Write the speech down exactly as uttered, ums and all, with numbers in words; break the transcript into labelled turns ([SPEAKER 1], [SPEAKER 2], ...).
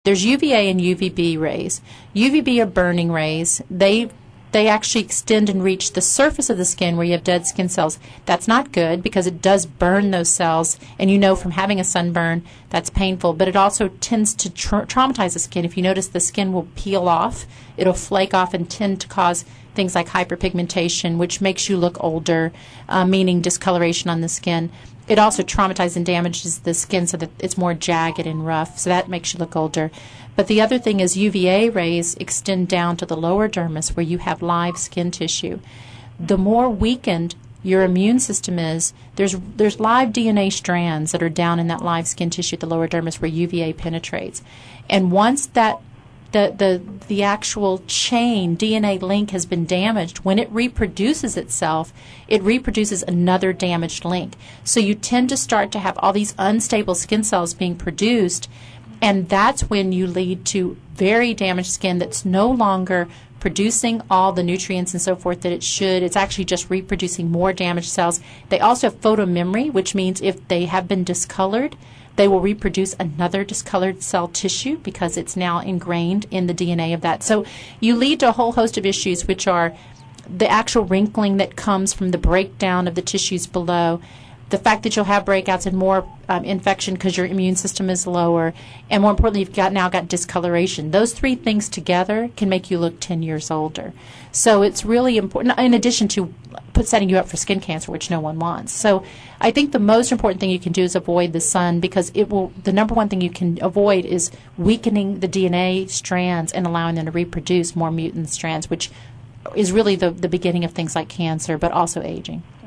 [SPEAKER 1] There's U V A and U V B rays. U V B are burning rays. They they actually extend and reach the surface of the skin where you have dead skin cells. That's not good because it does burn those cells, and you know from having a sunburn that's painful, but it also tends to tra- traumatize the skin. If you notice, the skin will peel off, it'll flake off and tend to cause things like hyperpigmentation, which makes you look older, uh, meaning discoloration on the skin. It also traumatizes and damages the skin so that it's more jagged and rough, so that makes you look older. But the other thing is U V A rays extend down to the lower dermis where you have live skin tissue. The more weakened your immune system is, there's there's live D N A strands that are down in that live skin tissue at the lower dermis where U V A penetrates. And once that the the the actual chain D N A link has been damaged, when it reproduces itself, it reproduces another damaged link. So you tend to start to have all these unstable skin cells being produced, and that's when you lead to very damaged skin that's no longer producing all the nutrients and so forth that it should. It's actually just reproducing more damaged cells. They also have photomemory, which means if they have been discolored, they will reproduce another discolored cell tissue because it's now ingrained in the D N A of that. So you lead to a whole host of issues, which are the actual wrinkling that comes from the breakdown of the tissues below, the fact that you'll have breakouts and more um, infection because your immune system is lower, and more importantly, you've got now got discoloration. Those three things together can make you look ten years older. So it's really important, in addition to put setting you up for skin cancer, which no one wants. So I think the most important thing you can do is avoid the sun, because it will. The number one thing you can avoid is weakening the D N A strands and allowing them to reproduce more mutant strands, which is really the, the beginning of things like cancer, but also aging.